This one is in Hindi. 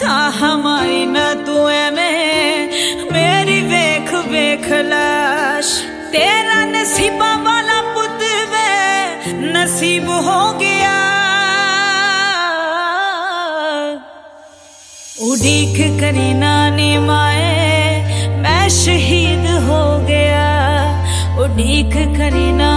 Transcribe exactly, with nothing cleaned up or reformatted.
था हमारी न तू में मेरी वेख वेख लाश। तेरा नसीबा वाला पुत वे नसीब हो गया। उड़ीक करी नानी माए मैं शहीद हो गया। उड़ीक करी ना